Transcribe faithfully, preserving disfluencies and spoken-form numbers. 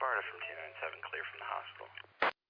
Sparta from two nine seven, clear from the hospital.